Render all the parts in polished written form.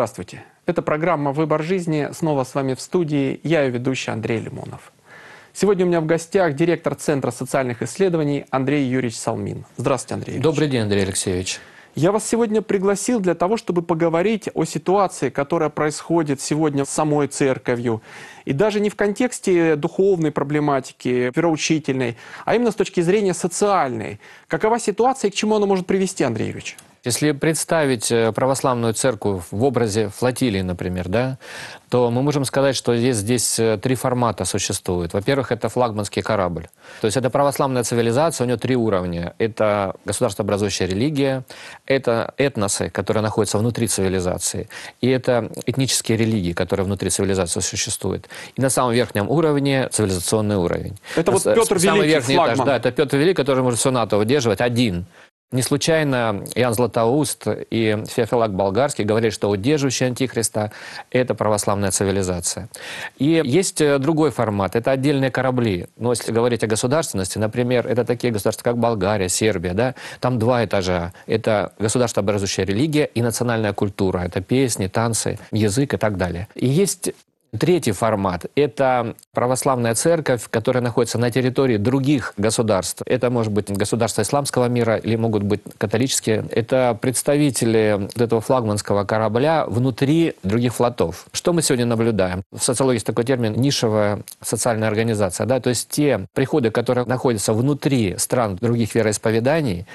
Здравствуйте. Это программа «Выбор жизни». Снова с вами в студии. Я ее ведущий Андрей Лимонов. Сегодня у меня в гостях директор Центра социальных исследований Андрей Юрьевич Салмин. Здравствуйте, Андрей Юрьевич. Добрый день, Андрей Алексеевич. Я вас сегодня пригласил для того, чтобы поговорить о ситуации, которая происходит сегодня с самой церковью. И даже не в контексте духовной проблематики, вероучительной, а именно с точки зрения социальной. Какова ситуация и к чему она может привести, Андрей Юрьевич? Если представить православную церковь в образе флотилии, например, да, то мы можем сказать, что здесь три формата существуют. Во-первых, это флагманский корабль. То есть это православная цивилизация, у нее три уровня. Это государствообразующая религия, это этносы, которые находятся внутри цивилизации, и это этнические религии, которые внутри цивилизации существуют. И на самом верхнем уровне цивилизационный уровень. Это вот Петр Великий, самый верхний флагман. этаж, да, это Петр Великий, который может все НАТО выдерживать один. Не случайно Иоанн Златоуст и Феофилак Болгарский говорили, что удерживающий Антихриста – это православная цивилизация. И есть другой формат – это отдельные корабли. Но если говорить о государственности, например, это такие государства, как Болгария, Сербия, да, там два этажа. Это государствообразующая религия и национальная культура. Это песни, танцы, язык и так далее. И есть третий формат – это православная церковь, которая находится на территории других государств. Это может быть государства исламского мира или могут быть католические. Это представители вот этого флагманского корабля внутри других флотов. Что мы сегодня наблюдаем? В социологии есть такой термин «нишевая социальная организация». Да? То есть те приходы, которые находятся внутри стран других вероисповеданий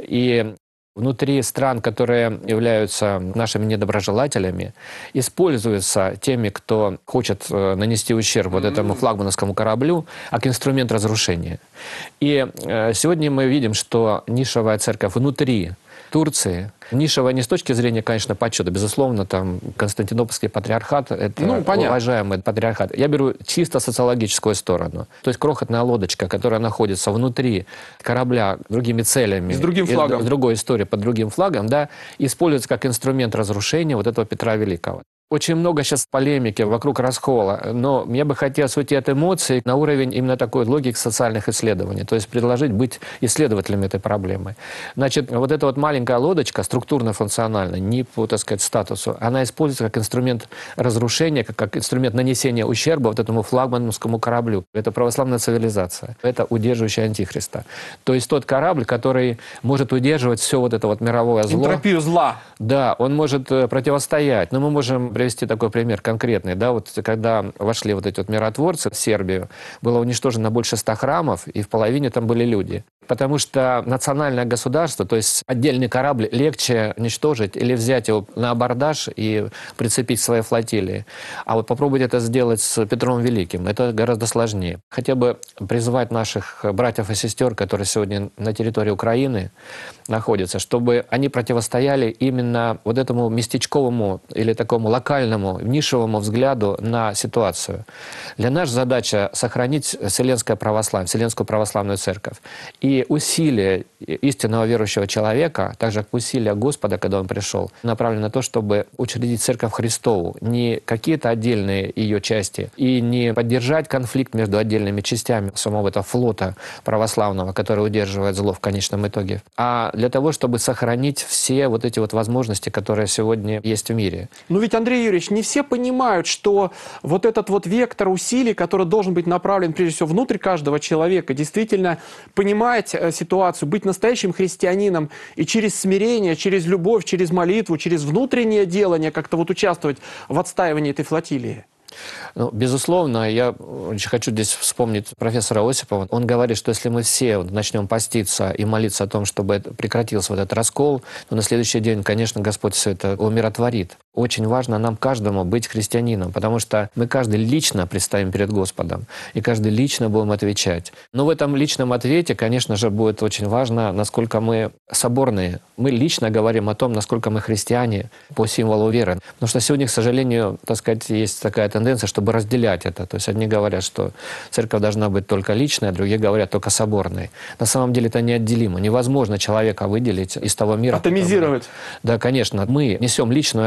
и внутри стран, которые являются нашими недоброжелателями, используются теми, кто хочет нанести ущерб вот этому флагманскому кораблю, как инструмент разрушения. И сегодня мы видим, что нишевая церковь внутри Турции, нишевая не с точки зрения, конечно, почета, безусловно, там Константинопольский патриархат, это уважаемый патриархат. Я беру чисто социологическую сторону. То есть крохотная лодочка, которая находится внутри корабля другими целями, с другим флагом, с другой историей, под другим флагом, да, используется как инструмент разрушения вот этого Петра Великого. Очень много сейчас полемики вокруг раскола, но я бы хотел уйти от эмоций на уровень именно такой логики социальных исследований, то есть предложить быть исследователями этой проблемы. Значит, вот эта вот маленькая лодочка, структурно-функционально, не по, так сказать, статусу, она используется как инструмент разрушения, как инструмент нанесения ущерба вот этому флагманскому кораблю. Это православная цивилизация, это удерживающий Антихриста. То есть тот корабль, который может удерживать все вот это вот мировое зло. Энтропию зла. Да, он может противостоять, но мы можем привести такой пример конкретный. Да, вот когда вошли вот эти вот миротворцы в Сербию, было уничтожено больше 100 храмов, и в половине там были люди. Потому что национальное государство, то есть отдельный корабль, легче уничтожить или взять его на абордаж и прицепить к своей флотилии. А вот попробовать это сделать с Петром Великим, это гораздо сложнее. Хотя бы призвать наших братьев и сестер, которые сегодня на территории Украины находятся, чтобы они противостояли именно вот этому местечковому или такому локальному, нишевому взгляду на ситуацию. Для нас задача сохранить вселенское православие, Вселенскую православную церковь. И усилия истинного верующего человека, так же как усилия Господа, когда Он пришел, направлены на то, чтобы учредить церковь Христову, не какие-то отдельные ее части, и не поддержать конфликт между отдельными частями самого этого флота православного, который удерживает зло в конечном итоге, а для того, чтобы сохранить все вот эти вот возможности, которые сегодня есть в мире. Но ведь, Андрей Юрьевич, не все понимают, что вот этот вот вектор усилий, который должен быть направлен прежде всего внутрь каждого человека, действительно понимать ситуацию, быть настоящим христианином и через смирение, через любовь, через молитву, через внутреннее делание как-то вот участвовать в отстаивании этой флотилии. Ну, безусловно, я очень хочу здесь вспомнить профессора Осипова. Он говорит, что если мы все начнем поститься и молиться о том, чтобы прекратился вот этот раскол, то на следующий день, конечно, Господь все это умиротворит. Очень важно нам каждому быть христианином, потому что мы каждый лично предстоим перед Господом, и каждый лично будем отвечать. Но в этом личном ответе, конечно же, будет очень важно, насколько мы соборные. Мы лично говорим о том, насколько мы христиане по символу веры. Потому что сегодня, к сожалению, так сказать, есть такая тенденция, чтобы разделять это. То есть одни говорят, что церковь должна быть только личная, другие говорят только соборной. На самом деле это неотделимо. Невозможно человека выделить из того мира. Атомизировать. Да, конечно. Мы несем личную ответственность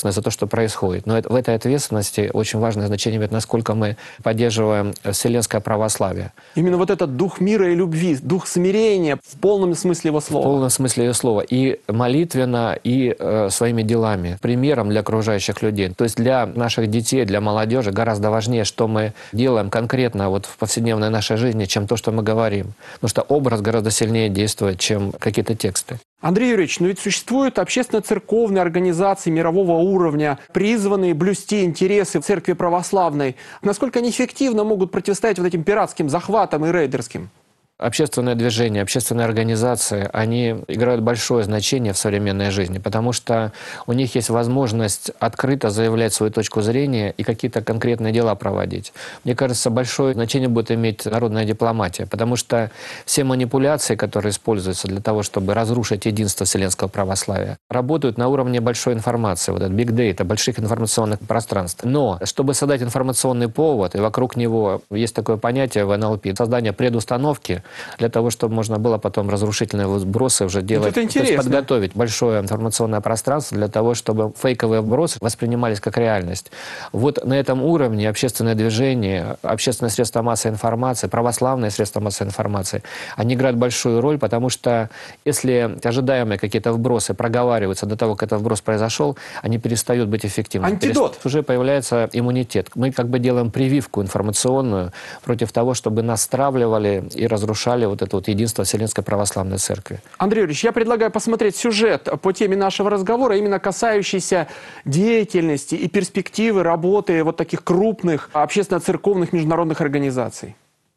ответственность за то, что происходит. Но в этой ответственности очень важное значение имеет, насколько мы поддерживаем вселенское православие. Именно вот этот дух мира и любви, дух смирения в полном смысле его слова. В полном смысле ее слова. И молитвенно, и своими делами, примером для окружающих людей. То есть для наших детей, для молодежи гораздо важнее, что мы делаем конкретно вот в повседневной нашей жизни, чем то, что мы говорим. Потому что образ гораздо сильнее действует, чем какие-то тексты. Андрей Юрьевич, но ведь существуют общественно-церковные организации мирового уровня, призванные блюсти интересы церкви православной. Насколько они эффективно могут противостоять вот этим пиратским захватам и рейдерским? Общественные движения, общественные организации, они играют большое значение в современной жизни, потому что у них есть возможность открыто заявлять свою точку зрения и какие-то конкретные дела проводить. Мне кажется, большое значение будет иметь народная дипломатия, потому что все манипуляции, которые используются для того, чтобы разрушить единство вселенского православия, работают на уровне большой информации, вот этот big data, больших информационных пространств. Но чтобы создать информационный повод, и вокруг него есть такое понятие в НЛП, создание предустановки, для того, чтобы можно было потом разрушительные вбросы уже делать. Это интересно. То есть подготовить большое информационное пространство для того, чтобы фейковые вбросы воспринимались как реальность. Вот на этом уровне общественное движение, общественные средства массовой информации, православные средства массовой информации, они играют большую роль, потому что если ожидаемые какие-то вбросы проговариваются до того, как этот вброс произошел, они перестают быть эффективными. Антидот. Уже появляется иммунитет. Мы как бы делаем прививку информационную против того, чтобы нас стравливали и разрушали вот это вот единство Вселенской Православной Церкви. Андрей Юрьевич, я предлагаю посмотреть сюжет по теме нашего разговора, именно касающийся деятельности и перспективы работы вот таких крупных общественно-церковных международных организаций.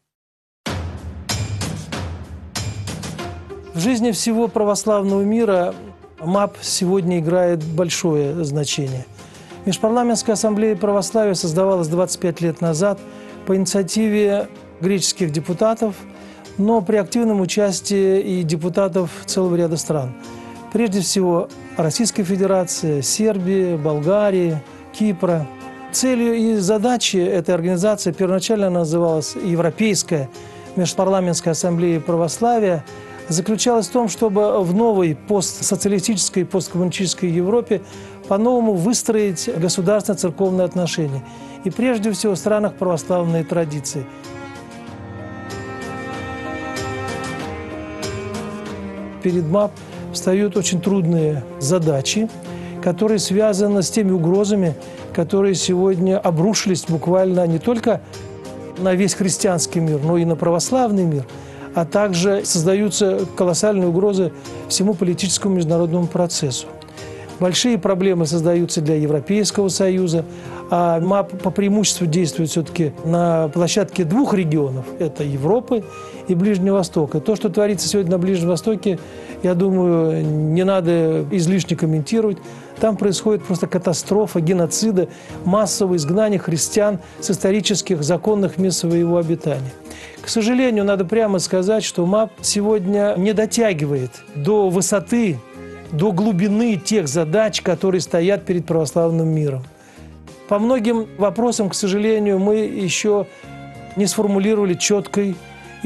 В жизни всего православного мира МАП сегодня играет большое значение. Межпарламентская ассамблея православия создавалась 25 лет назад по инициативе греческих депутатов, но при активном участии и депутатов целого ряда стран. Прежде всего, Российской Федерации, Сербии, Болгарии, Кипра. Целью и задачей этой организации первоначально называлась Европейская межпарламентская ассамблея православия, заключалась в том, чтобы в новой постсоциалистической и посткоммунистической Европе по-новому выстроить государственно-церковные отношения. И прежде всего в странах православной традиции. Перед МАП встают очень трудные задачи, которые связаны с теми угрозами, которые сегодня обрушились буквально не только на весь христианский мир, но и на православный мир, а также создаются колоссальные угрозы всему политическому международному процессу. Большие проблемы создаются для Европейского Союза, а МАП по преимуществу действует все-таки на площадке двух регионов – это Европы и Ближнего Востока. То, что творится сегодня на Ближнем Востоке, я думаю, не надо излишне комментировать. Там происходит просто катастрофа, геноцида, массовое изгнание христиан с исторических законных мест своего обитания. К сожалению, надо прямо сказать, что МАП сегодня не дотягивает до высоты, до глубины тех задач, которые стоят перед православным миром. По многим вопросам, к сожалению, мы еще не сформулировали четкой и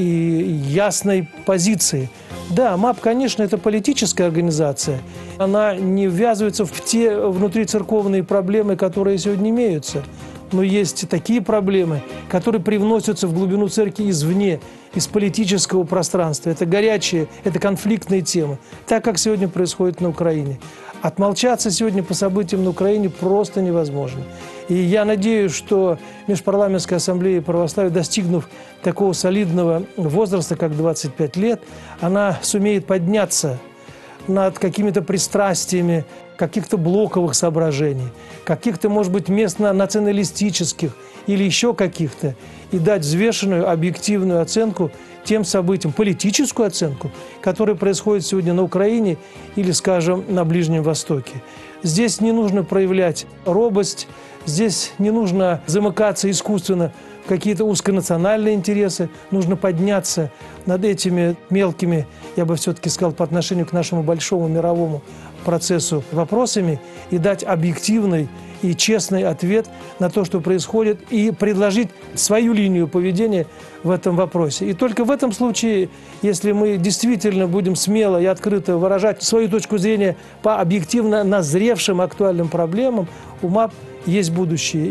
ясной позиции. Да, МАП, конечно, это политическая организация. Она не ввязывается в те внутрицерковные проблемы, которые сегодня имеются. Но есть такие проблемы, которые привносятся в глубину церкви извне, из политического пространства. Это горячие, это конфликтные темы, так как сегодня происходит на Украине. Отмолчаться сегодня по событиям на Украине просто невозможно. И я надеюсь, что Межпарламентская ассамблея православия, достигнув такого солидного возраста, как 25 лет, она сумеет подняться над какими-то пристрастиями, каких-то блоковых соображений, каких-то, может быть, местно-националистических или еще каких-то, и дать взвешенную, объективную оценку тем событиям, политическую оценку, которые происходят сегодня на Украине или, скажем, на Ближнем Востоке. Здесь не нужно проявлять робость, здесь не нужно замыкаться искусственно в какие-то узконациональные интересы, нужно подняться над этими мелкими, я бы все-таки сказал, по отношению к нашему большому мировому процессу вопросами и дать объективный и честный ответ на то, что происходит, и предложить свою линию поведения в этом вопросе. И только в этом случае, если мы действительно будем смело и открыто выражать свою точку зрения по объективно назревшим актуальным проблемам, у МАП есть будущее.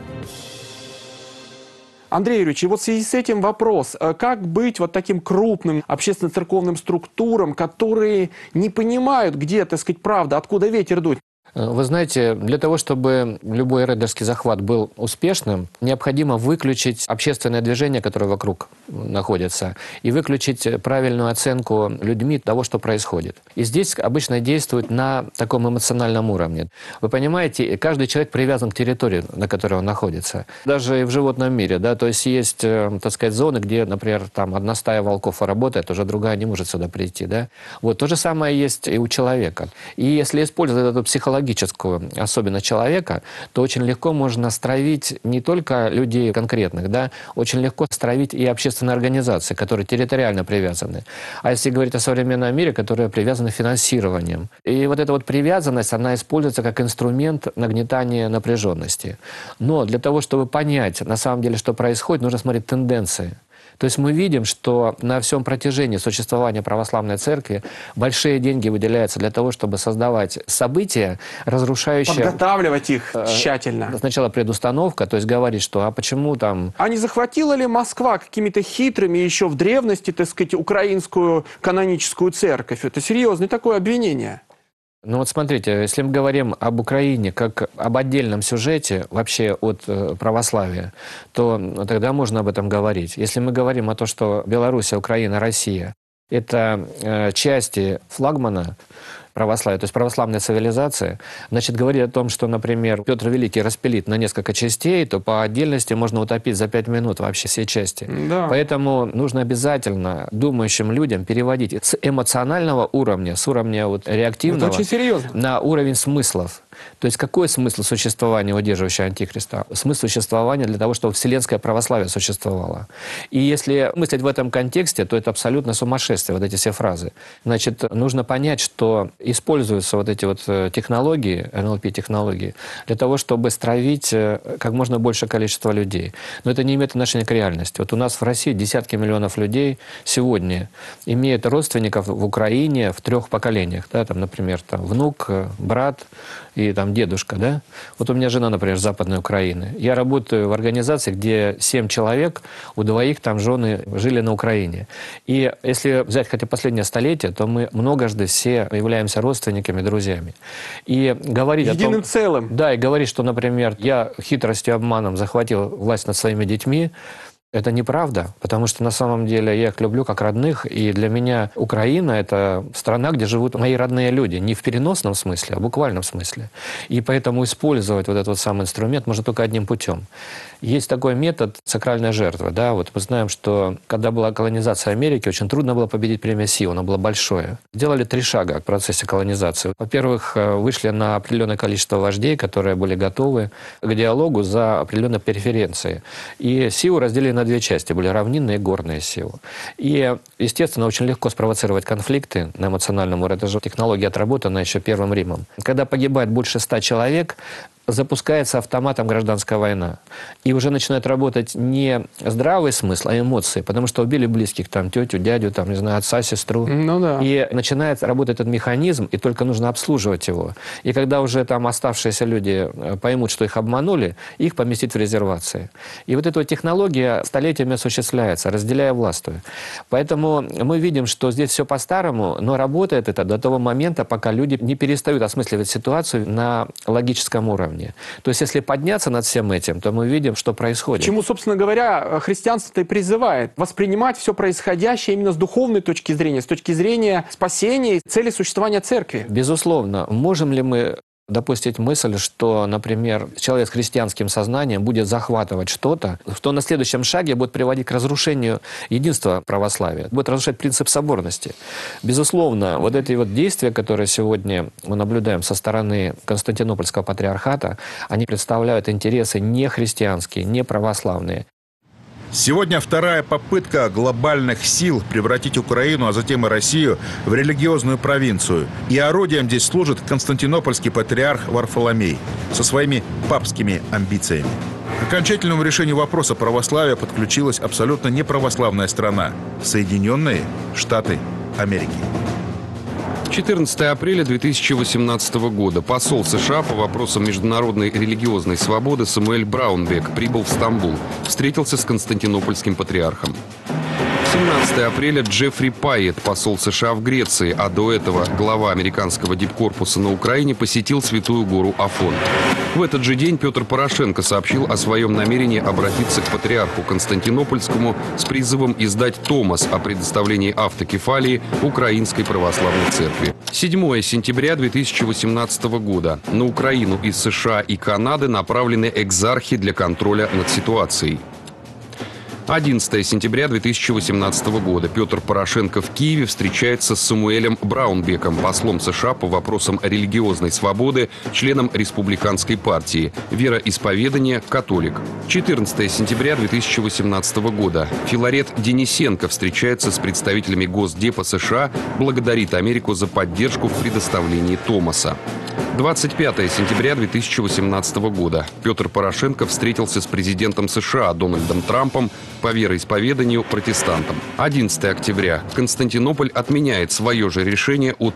Андрей Юрьевич, и вот в связи с этим вопрос, как быть вот таким крупным общественно-церковным структурам, которые не понимают, где, так сказать, правда, откуда ветер дует? Вы знаете, для того, чтобы любой рейдерский захват был успешным, необходимо выключить общественное движение, которое вокруг находится, и выключить правильную оценку людьми того, что происходит. И здесь обычно действует на таком эмоциональном уровне. Вы понимаете, каждый человек привязан к территории, на которой он находится. Даже и в животном мире, да, то есть есть, так сказать, зоны, где, например, там одна стая волков работает, уже другая не может сюда прийти, да. Вот то же самое есть и у человека. И если использовать эту психологическую особенность человека, то очень легко можно стравить не только людей конкретных, да, очень легко стравить и общественные организации, которые территориально привязаны. А если говорить о современном мире, которые привязаны финансированием. И вот эта вот привязанность, она используется как инструмент нагнетания напряженности. Но для того, чтобы понять, на самом деле, что происходит, нужно смотреть тенденции. То есть мы видим, что на всем протяжении существования православной церкви большие деньги выделяются для того, чтобы создавать события, разрушающие... Подготавливать их тщательно. Сначала предустановка, то есть говорить, что а почему там... А не захватила ли Москва какими-то хитрыми еще в древности, так сказать, украинскую каноническую церковь? Это серьезное такое обвинение. Ну вот смотрите, если мы говорим об Украине как об отдельном сюжете вообще от православия, то тогда можно об этом говорить. Если мы говорим о том, что Белоруссия, Украина, Россия – это части флагмана православия, то есть православная цивилизация, значит, говорить о том, что, например, Петр Великий распилит на несколько частей, то по отдельности можно утопить за 5 минут вообще все части. Да. Поэтому нужно обязательно думающим людям переводить с эмоционального уровня, с уровня вот реактивного, это очень серьезно, на уровень смыслов. То есть какой смысл существования удерживающего Антихриста? Смысл существования для того, чтобы вселенское православие существовало. И если мыслить в этом контексте, то это абсолютно сумасшествие, вот эти все фразы. Значит, нужно понять, что используются вот эти вот технологии, НЛП-технологии, для того, чтобы стравить как можно большее количество людей. Но это не имеет отношения к реальности. Вот у нас в России десятки миллионов людей сегодня имеют родственников в Украине в 3 поколениях. Да, там, например, там, внук, брат и там, дедушка. Да? Вот у меня жена, например, с Западной Украины. Я работаю в организации, где 7 человек, у 2 там жены жили на Украине. И если взять хотя последнее столетие, то мы многожды все являемся родственниками, друзьями. И говорить единым о том, целым. Да, и говорить, что, например, я хитростью, обманом захватил власть над своими детьми, это неправда, потому что на самом деле я их люблю как родных, и для меня Украина – это страна, где живут мои родные люди, не в переносном смысле, а в буквальном смысле. И поэтому использовать вот этот вот самый инструмент можно только одним путем. Есть такой метод сакральной жертвы. Да? Вот мы знаем, что когда была колонизация Америки, очень трудно было победить племя Сиу, оно было большое. Делали 3 шага в процессе колонизации. Во-первых, вышли на определенное количество вождей, которые были готовы к диалогу за определенные преференции. И Сиу разделили на 2 части. Были равнинные и горные Сиу. И, естественно, очень легко спровоцировать конфликты на эмоциональном уровне. Это же технология отработана еще Первым Римом. Когда погибает больше 100 человек, запускается автоматом гражданская война. И уже начинает работать не здравый смысл, а эмоции. Потому что убили близких, там, тетю, дядю, там, не знаю, отца, сестру. Ну, да. И начинает работать этот механизм, и только нужно обслуживать его. И когда уже там оставшиеся люди поймут, что их обманули, их поместить в резервации. И вот эта технология столетиями осуществляется, разделяя властвуя. Поэтому мы видим, что здесь все по-старому, но работает это до того момента, пока люди не перестают осмысливать ситуацию на логическом уровне. То есть, если подняться над всем этим, то мы видим, что происходит. К чему, собственно говоря, христианство-то и призывает. Воспринимать все происходящее именно с духовной точки зрения, с точки зрения спасения и цели существования церкви. Безусловно. Можем ли мы допустить мысль, что, например, человек с христианским сознанием будет захватывать что-то, что на следующем шаге будет приводить к разрушению единства православия, будет разрушать принцип соборности. Безусловно, вот эти вот действия, которые сегодня мы наблюдаем со стороны Константинопольского патриархата, они представляют интересы не христианские, не православные. Сегодня вторая попытка глобальных сил превратить Украину, а затем и Россию в религиозную провинцию. И орудием здесь служит константинопольский патриарх Варфоломей со своими папскими амбициями. К окончательному решению вопроса православия подключилась абсолютно неправославная страна – Соединенные Штаты Америки. 14 апреля 2018 года посол США по вопросам международной религиозной свободы Самуэль Браунбек прибыл в Стамбул, встретился с константинопольским патриархом. 17 апреля Джеффри Пайет, посол США в Греции, а до этого глава американского дипкорпуса на Украине, посетил Святую гору Афон. В этот же день Петр Порошенко сообщил о своем намерении обратиться к патриарху Константинопольскому с призывом издать томос о предоставлении автокефалии Украинской Православной Церкви. 7 сентября 2018 года. На Украину из США и Канады направлены экзархи для контроля над ситуацией. 11 сентября 2018 года. Петр Порошенко в Киеве встречается с Самуэлем Браунбеком, послом США по вопросам религиозной свободы, членом Республиканской партии. Вероисповедание – католик. 14 сентября 2018 года. Филарет Денисенко встречается с представителями Госдепа США, благодарит Америку за поддержку в предоставлении томоса. 25 сентября 2018 года. Петр Порошенко встретился с президентом США Дональдом Трампом, по вероисповеданию протестантам. 11 октября. Константинополь отменяет свое же решение от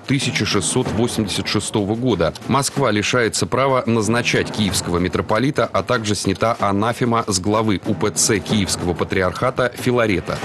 1686 года. Москва лишается права назначать киевского митрополита, а также снята анафема с главы УПЦ Киевского патриархата Филарета.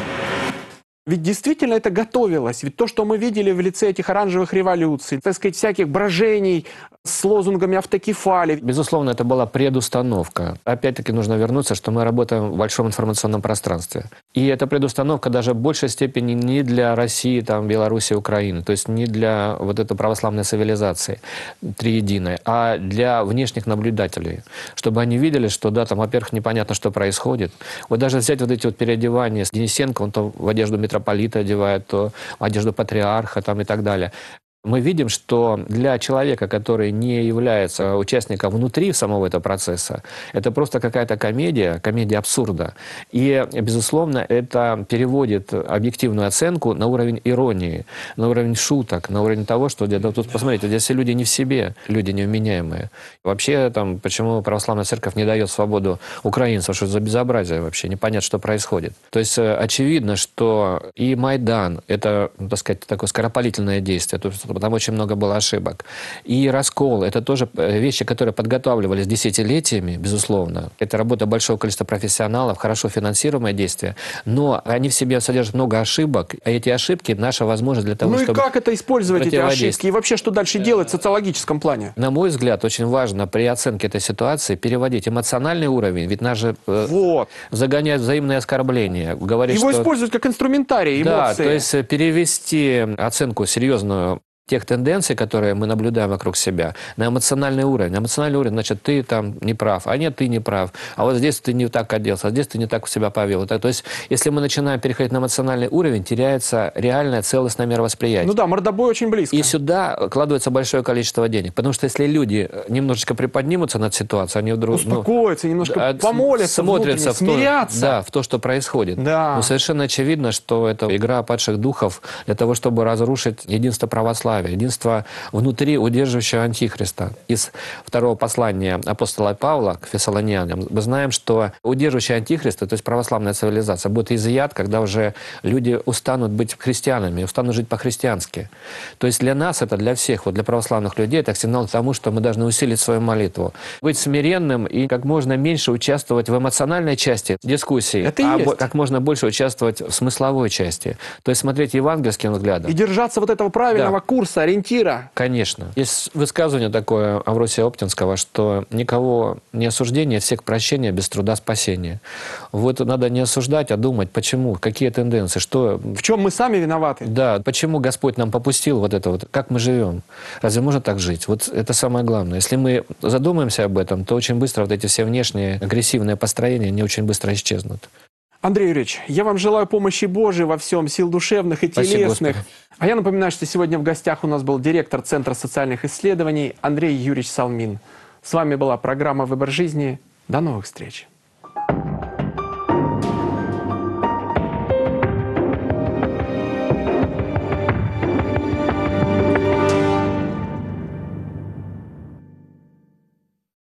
Ведь действительно это готовилось. Ведь то, что мы видели в лице этих оранжевых революций, так сказать, всяких брожений с лозунгами автокефалии. Безусловно, это была предустановка. Опять-таки нужно вернуться, что мы работаем в большом информационном пространстве. И эта предустановка даже в большей степени не для России, там, Беларуси, Украины, то есть не для вот этой православной цивилизации триединой, а для внешних наблюдателей, чтобы они видели, что, да, там, во-первых, непонятно, что происходит. Вот даже взять вот эти вот переодевания с Денисенко, он то в одежду митрополита одевает, то в одежду патриарха там, и так далее. Мы видим, что для человека, который не является участником внутри самого этого процесса, это просто какая-то комедия абсурда. И, безусловно, это переводит объективную оценку на уровень иронии, на уровень шуток, на уровень того, что да, тут, посмотрите, здесь все люди не в себе, люди невменяемые. Вообще, там, почему православная церковь не дает свободу украинцам, что это за безобразие вообще, непонятно, что происходит. То есть, очевидно, что и Майдан, это, так сказать, такое скоропалительное действие, там очень много было ошибок. И раскол – это тоже вещи, которые подготавливались десятилетиями, безусловно. Это работа большого количества профессионалов, хорошо финансируемое действие. Но они в себе содержат много ошибок, а эти ошибки – наша возможность для того, чтобы... Ну и как это использовать, эти ошибки? И вообще, что дальше делать в социологическом плане? На мой взгляд, очень важно при оценке этой ситуации переводить эмоциональный уровень, ведь нас же загоняют взаимные оскорбления. Говорить, его что... используют как инструментарий, эмоции. Да, то есть перевести оценку серьезную тех тенденций, которые мы наблюдаем вокруг себя, на эмоциональный уровень. Эмоциональный уровень, значит, ты там не прав, а нет, ты не прав. А вот здесь ты не так оделся, а здесь ты не так себя повел. То есть, если мы начинаем переходить на эмоциональный уровень, теряется реальное целостное мировосприятие. Ну да, мордобой очень близко. И сюда кладывается большое количество денег. Потому что если люди немножечко приподнимутся над ситуацией, они вдруг... Успокоятся, немножко помолятся, смотрятся смирятся. Да, в то, что происходит. Да. Но совершенно очевидно, что это игра падших духов для того, чтобы разрушить единство православия, единство внутри удерживающего антихриста. Из второго послания апостола Павла к фессалониянам мы знаем, что удерживающий антихриста, то есть православная цивилизация, будет изъят, когда уже люди устанут быть христианами, устанут жить по-христиански. То есть для нас это, для всех, вот для православных людей, это сигнал к тому, что мы должны усилить свою молитву. Быть смиренным и как можно меньше участвовать в эмоциональной части дискуссии, как можно больше участвовать в смысловой части. То есть смотреть евангельским взглядом. И держаться вот этого правильного курса, ориентира. Конечно. Есть высказывание такое Авросия Оптинского, что никого не осуждение, всех прощения, без труда спасения. Вот надо не осуждать, а думать, почему, какие тенденции, что... В чем мы сами виноваты. Да, почему Господь нам попустил вот это вот, как мы живем. Разве можно так жить? Вот это самое главное. Если мы задумаемся об этом, то очень быстро вот эти все внешние агрессивные построения, они очень быстро исчезнут. Андрей Юрьевич, я вам желаю помощи Божией во всем, сил душевных и телесных. А я напоминаю, что сегодня в гостях у нас был директор Центра социальных исследований Андрей Юрьевич Салмин. С вами была программа «Выбор жизни». До новых встреч.